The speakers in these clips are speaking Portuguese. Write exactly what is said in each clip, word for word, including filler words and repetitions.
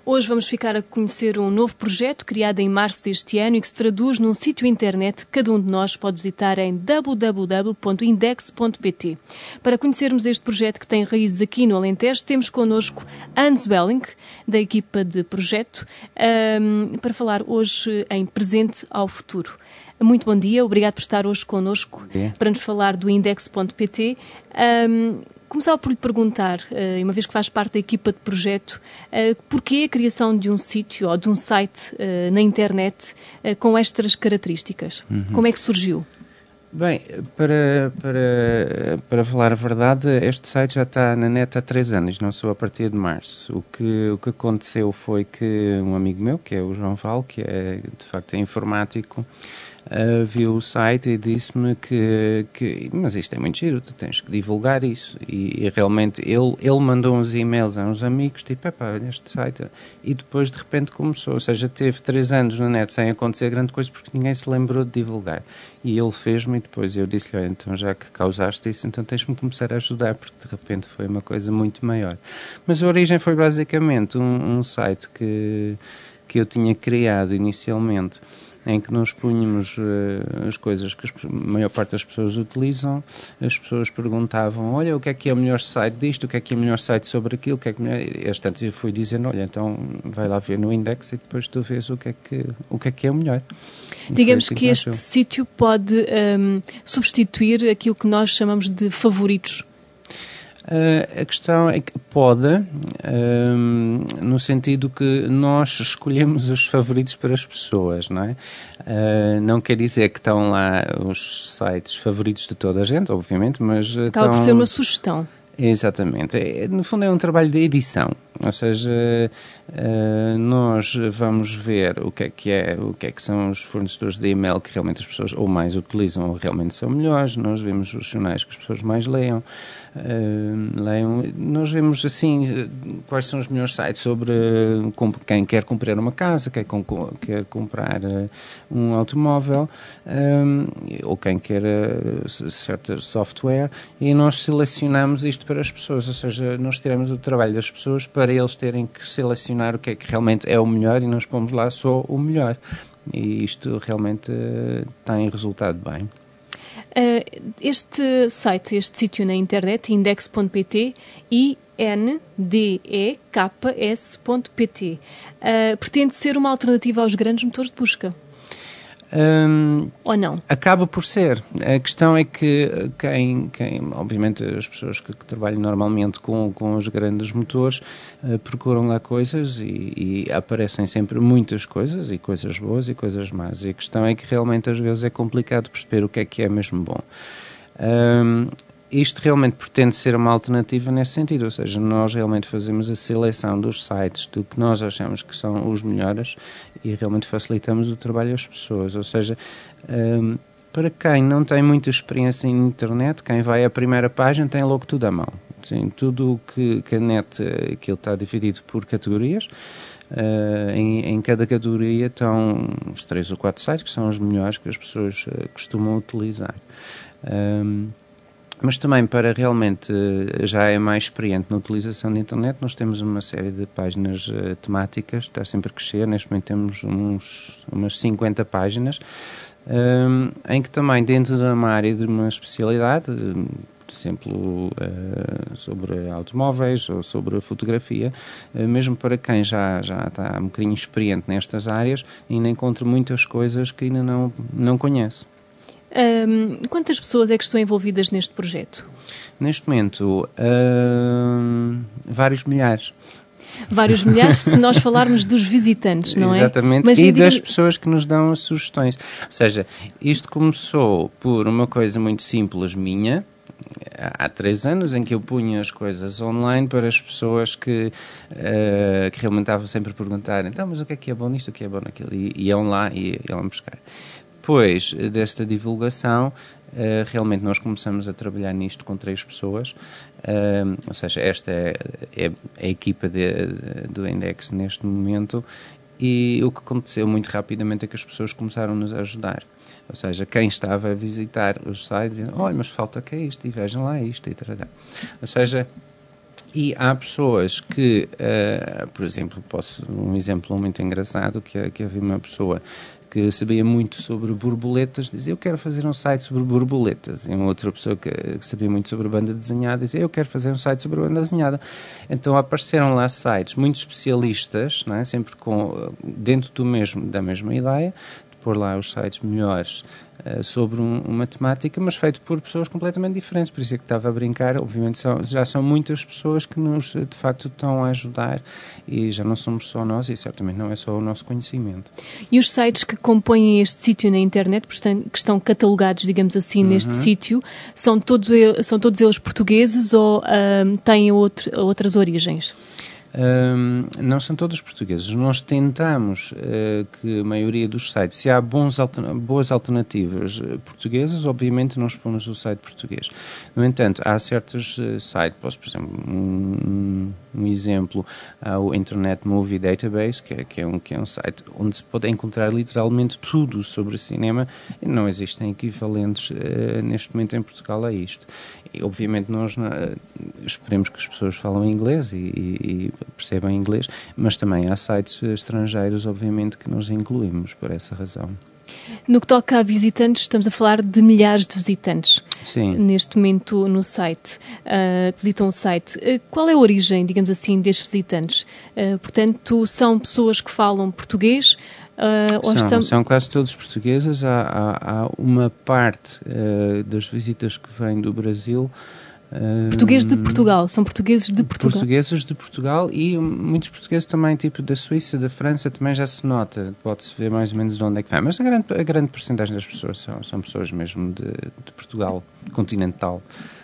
Hoje vamos ficar a conhecer um novo projeto criado em março deste ano e que se traduz num sítio internet que cada um de nós pode visitar em w w w ponto index ponto p t. Para conhecermos este projeto que tem raízes aqui no Alentejo, temos connosco Hans Welling, da equipa de projeto, um, para falar hoje em Presente ao Futuro. Muito bom dia, obrigado por estar hoje connosco para nos falar do index ponto p t. Um, Começava por lhe perguntar, uma vez que faz parte da equipa de projeto, porquê a criação de um sítio ou de um site na internet com estas características? Uhum. Como é que surgiu? Bem, para, para, para falar a verdade, este site já está na net há três anos, não só a partir de março. O que, o que aconteceu foi que um amigo meu, que é o João Val, que é de facto é informático, Uh, viu o site e disse-me que, que mas isto é muito giro, tu tens que divulgar isso, e, e realmente ele, ele mandou uns e-mails a uns amigos, tipo, epá, olha este site, e depois de repente começou, ou seja, teve três anos na net sem acontecer grande coisa porque ninguém se lembrou de divulgar, e ele fez-me e depois eu disse-lhe, olha, então já que causaste isso, então tens-me começar a ajudar, porque de repente foi uma coisa muito maior. Mas a origem foi basicamente um, um site que, que eu tinha criado inicialmente, em que nós punhamos uh, as coisas que a maior parte das pessoas utilizam. As pessoas perguntavam, olha, o que é que é o melhor site disto, o que é que é o melhor site sobre aquilo, o que é que é melhor... E às tantas eu fui dizendo, olha, então vai lá ver no Index e depois tu vês o que é que, o que, é, que é o melhor. E digamos assim que, que este sítio pode um, substituir aquilo que nós chamamos de favoritos. Uh, a questão é que pode, uh, no sentido que nós escolhemos os favoritos para as pessoas, não é? Uh, não quer dizer que estão lá os sites favoritos de toda a gente, obviamente, mas... Acaba estão... por ser uma sugestão. Exatamente. É, no fundo é um trabalho de edição, ou seja, uh, nós vamos ver o que é que é, o que é que são os fornecedores de e-mail que realmente as pessoas ou mais utilizam ou realmente são melhores, nós vemos os jornais que as pessoas mais leiam, uh, leiam. Nós vemos assim quais são os melhores sites sobre uh, quem quer comprar uma casa, quem quer comprar uh, um automóvel, um, ou quem quer uh, certo software, e nós selecionamos isto para as pessoas, ou seja, nós tiramos o trabalho das pessoas para eles terem que selecionar o que é que realmente é o melhor e nós pomos lá só o melhor. E isto realmente uh, tem resultado bem. Uh, este site, este sítio na internet, index ponto p t, I N D E K S ponto p t, uh, pretende ser uma alternativa aos grandes motores de busca? Um, Ou não? Acaba por ser. A questão é que quem, quem obviamente as pessoas que, que trabalham normalmente com, com os grandes motores uh, procuram lá coisas e, e aparecem sempre muitas coisas, e coisas boas e coisas más, e a questão é que realmente às vezes é complicado perceber o que é que é mesmo bom. Um, Isto realmente pretende ser uma alternativa nesse sentido, ou seja, nós realmente fazemos a seleção dos sites do que nós achamos que são os melhores e realmente facilitamos o trabalho às pessoas, ou seja, um, para quem não tem muita experiência em internet, quem vai à primeira página tem logo tudo à mão. Sim, tudo o que, que a net, aquilo está dividido por categorias. Uh, em, em cada categoria estão uns três ou quatro sites que são os melhores que as pessoas uh, costumam utilizar. Um, Mas também para realmente já é mais experiente na utilização da internet, nós temos uma série de páginas uh, temáticas, está sempre a crescer, neste momento temos uns, umas cinquenta páginas, um, em que também dentro de uma área de uma especialidade, por exemplo, uh, sobre automóveis ou sobre fotografia, uh, mesmo para quem já, já está um bocadinho experiente nestas áreas, ainda encontra muitas coisas que ainda não, não conhece. Um, quantas pessoas é que estão envolvidas neste projeto? Neste momento, uh, vários milhares. Vários milhares, se nós falarmos dos visitantes, não é? Exatamente, Mas, e diga... das pessoas que nos dão as sugestões. Ou seja, isto começou por uma coisa muito simples minha, há três anos, em que eu punha as coisas online para as pessoas que, uh, que realmente estavam sempre a perguntar, então, mas o que é que é bom nisto, o que é bom naquilo? E iam lá e iam buscar. Depois desta divulgação, uh, realmente nós começamos a trabalhar nisto com três pessoas, uh, ou seja, esta é, é a equipa de, de, do Index neste momento, e o que aconteceu muito rapidamente é que as pessoas começaram-nos a ajudar. Ou seja, quem estava a visitar os sites, dizia, olha, mas falta que é isto, e vejam lá isto, e tal. Ou seja, E há pessoas que, uh, por exemplo, posso um exemplo muito engraçado, que, que havia uma pessoa que sabia muito sobre borboletas, dizia, eu quero fazer um site sobre borboletas. E uma outra pessoa que, que sabia muito sobre banda desenhada, dizia, eu quero fazer um site sobre banda desenhada. Então apareceram lá sites muito especialistas, não é? Sempre com, dentro do mesmo, da mesma ideia, de pôr lá os sites melhores uh, sobre um, uma temática, mas feito por pessoas completamente diferentes. Por isso é que estava a brincar. Obviamente são, já são muitas pessoas que nos, de facto, estão a ajudar, e já não somos só nós, e certamente não é só o nosso conhecimento. E os sites que compõem este sítio na internet, que estão catalogados, digamos assim, uhum. neste sítio, são, todo, são todos eles portugueses ou um, têm outro, outras origens? Um, não são todos portugueses. Nós tentamos uh, que a maioria dos sites, se há bons alterna- boas alternativas uh, portuguesas, obviamente nós pomos o site português. No entanto, há certos uh, sites, posso, por exemplo, um, um exemplo, há o Internet Movie Database, que é, que, é um, que é um site onde se pode encontrar literalmente tudo sobre cinema, e não existem equivalentes uh, neste momento em Portugal a isto. E, obviamente nós uh, esperemos que as pessoas falam inglês e, e percebam inglês, mas também há sites estrangeiros, obviamente, que nós incluímos por essa razão. No que toca a visitantes, estamos a falar de milhares de visitantes. Sim. Neste momento no site, uh, que visitam o site. Uh, qual é a origem, digamos assim, destes visitantes? Uh, portanto, são pessoas que falam português? Uh, são, estão... são quase todos portugueses. Há, há, há uma parte uh, das visitas que vêm do Brasil. Portugueses de Portugal, são portugueses de Portugal. Portugueses de Portugal e muitos portugueses também, tipo da Suíça, da França, também já se nota, pode-se ver mais ou menos de onde é que vem, mas a grande, a grande porcentagem das pessoas são, são pessoas mesmo de, de Portugal continental.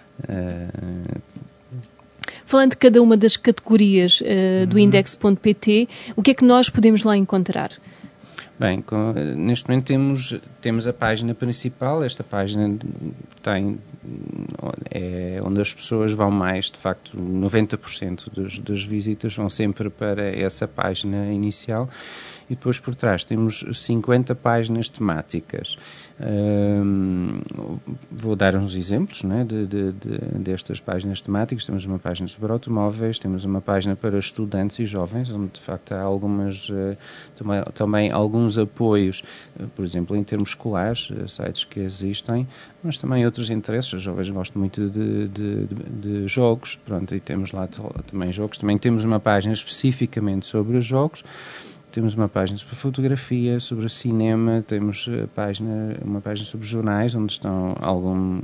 Uh... Falando de cada uma das categorias uh, do uhum. index ponto pt, o que é que nós podemos lá encontrar? Bem, com, neste momento temos, temos a página principal. Esta página tem, é onde as pessoas vão mais, de facto, noventa por cento dos, das visitas vão sempre para essa página inicial. E depois por trás temos cinquenta páginas temáticas. Um, vou dar uns exemplos, né, de, de, de, destas páginas temáticas. Temos uma página sobre automóveis, temos uma página para estudantes e jovens, onde de facto há algumas, uh, também, também alguns apoios, uh, por exemplo, em termos escolares, uh, sites que existem, mas também outros interesses. Os jovens gostam muito de, de, de, de jogos, pronto, e temos lá também jogos. Também temos uma página especificamente sobre os jogos. Temos uma página sobre fotografia, sobre cinema, temos a página, uma página sobre jornais, onde estão alguns,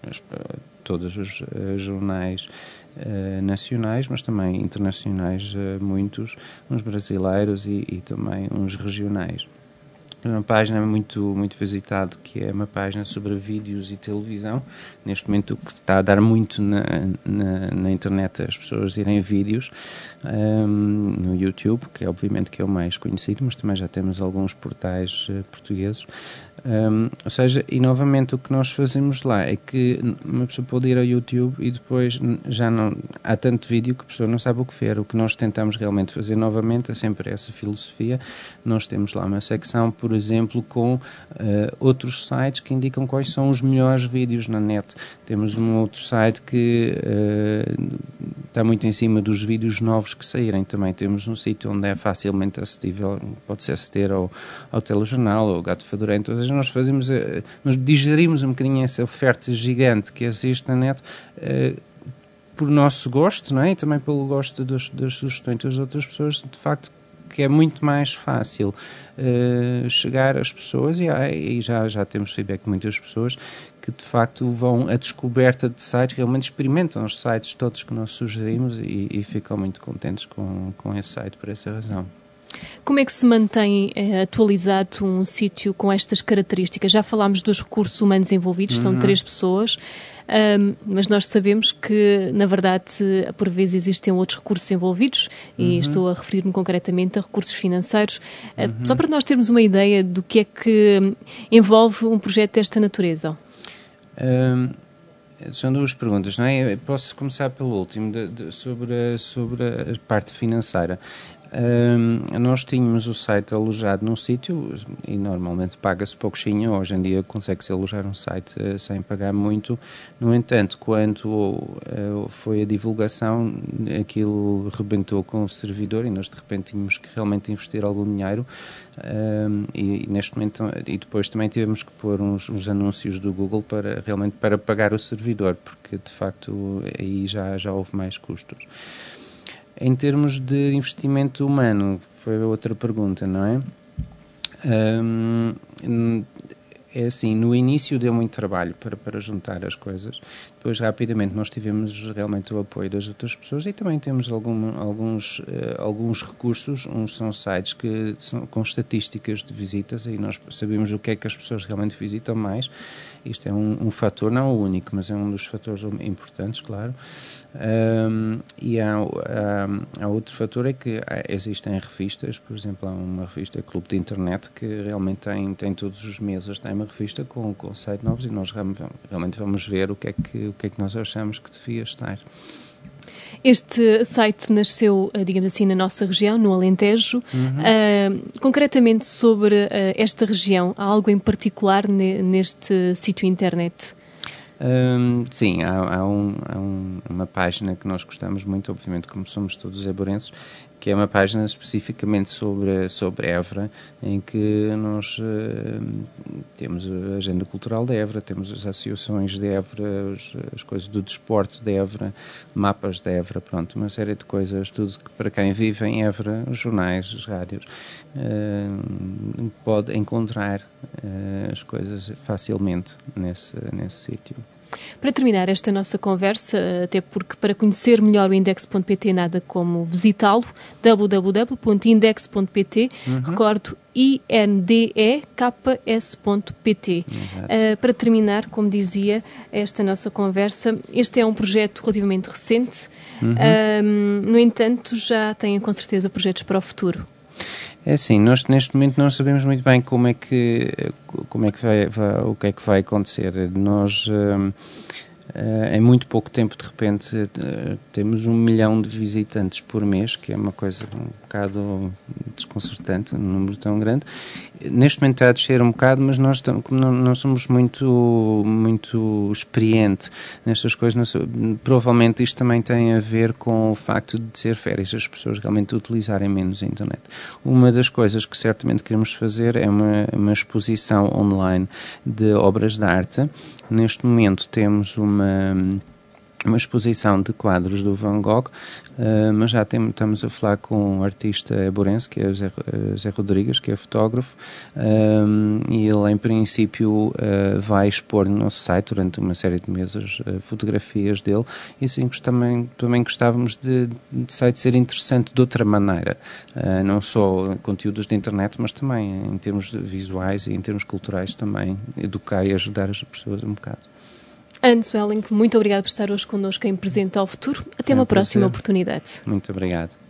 todos os uh, jornais uh, nacionais, mas também internacionais, uh, muitos, uns brasileiros e, e também uns regionais. Uma página muito, muito visitada, que é uma página sobre vídeos e televisão. Neste momento o que está a dar muito na, na, na internet as pessoas irem vídeos um, no YouTube, que é obviamente que é o mais conhecido, mas também já temos alguns portais uh, portugueses. Um, ou seja, e novamente o que nós fazemos lá é que uma pessoa pode ir ao YouTube e depois já não há tanto vídeo que a pessoa não sabe o que ver. O que nós tentamos realmente fazer novamente é sempre essa filosofia. Nós temos lá uma secção, por exemplo, com uh, outros sites que indicam quais são os melhores vídeos na net. Temos um outro site que uh, está muito em cima dos vídeos novos que saírem. Também temos um sítio onde é facilmente acessível, pode-se aceder ao, ao telejornal, ao Gato Fedorento. Ou seja, nós fazemos, uh, nós digerimos um bocadinho essa oferta gigante que existe na net, uh, por nosso gosto, não é? E também pelo gosto das, das sugestões das outras pessoas, de facto, que é muito mais fácil uh, chegar às pessoas, e, e já, já temos feedback de muitas pessoas que de facto vão à descoberta de sites, realmente experimentam os sites todos que nós sugerimos e, e ficam muito contentes com, com esse site por essa razão. Como é que se mantém eh, atualizado um sítio com estas características? Já falámos dos recursos humanos envolvidos, uhum. são três pessoas, um, mas nós sabemos que, na verdade, por vezes existem outros recursos envolvidos, uhum. e estou a referir-me concretamente a recursos financeiros. Uhum. Uh, só para nós termos uma ideia do que é que envolve um projeto desta natureza. Um... São duas perguntas, não é? Eu posso começar pelo último, de, de, sobre, a, sobre a parte financeira. Um, nós tínhamos o site alojado num sítio e normalmente paga-se pouquinho. Hoje em dia consegue-se alojar um site uh, sem pagar muito. No entanto, quando uh, foi a divulgação, aquilo rebentou com o servidor e nós de repente tínhamos que realmente investir algum dinheiro. Um, e, e neste momento e depois também tivemos que pôr uns, uns anúncios do Google para realmente para pagar o servidor, porque de facto aí já, já houve mais custos. Em termos de investimento humano, foi outra pergunta, não é? Um, é assim, no início deu muito trabalho para, para juntar as coisas, depois rapidamente nós tivemos realmente o apoio das outras pessoas e também temos algum, alguns, uh, alguns recursos. Uns são sites que são com estatísticas de visitas e nós sabemos o que é que as pessoas realmente visitam mais. Isto é um, um fator, não o único, mas é um dos fatores importantes, claro. Um, e há, há, há outro fator, é que existem revistas, por exemplo, há uma revista Clube de Internet que realmente tem, tem todos os meses, tem uma revista com, com sites novos e nós realmente vamos ver o que é que, o que é que nós achamos que devia estar. Este site nasceu, digamos assim, na nossa região, no Alentejo. Uhum. Uh, concretamente sobre uh, esta região, há algo em particular ne, neste sítio internet? Um, sim, há, há, um, há um, uma página que nós gostamos muito, obviamente, como somos todos eburenses, que é uma página especificamente sobre, sobre Évora, em que nós uh, temos a agenda cultural de Évora, temos as associações de Évora, os, as coisas do desporto de Évora, mapas de Évora, pronto, uma série de coisas, tudo que para quem vive em Évora, os jornais, as rádios, uh, pode encontrar uh, as coisas facilmente nesse, nesse sítio. Para terminar esta nossa conversa, até porque para conhecer melhor o index ponto pt nada como visitá-lo, w w w ponto index ponto p t, uhum. Recordo i n d e k s ponto p t. Uh, para terminar, como dizia, esta nossa conversa, este é um projeto relativamente recente, uhum. uh, no entanto já têm com certeza projetos para o futuro. É assim, nós neste momento não sabemos muito bem como é que, como é que vai, vai, o que é que vai acontecer. Nós, uh, uh, em muito pouco tempo, de repente, uh, temos um milhão de visitantes por mês, que é uma coisa um bocado desconcertante, um número tão grande. Neste momento está a descer um bocado, mas nós estamos, como não, não somos muito, muito experientes nestas coisas, não, provavelmente isto também tem a ver com o facto de ser férias, as pessoas realmente utilizarem menos a internet. Uma das coisas que certamente queremos fazer é uma, uma exposição online de obras de arte. Neste momento temos uma... uma exposição de quadros do Van Gogh, uh, mas já tem, estamos a falar com um artista eburense, que é o Zé, Zé Rodrigues, que é fotógrafo, um, e ele, em princípio, uh, vai expor no nosso site, durante uma série de meses, uh, fotografias dele, e assim também, também gostávamos de, de site ser interessante de outra maneira, uh, não só conteúdos de internet, mas também em termos visuais e em termos culturais também, educar e ajudar as pessoas um bocado. Anne Swelling, muito obrigada por estar hoje connosco em Presente ao Futuro. Até é uma próxima oportunidade. Muito obrigado.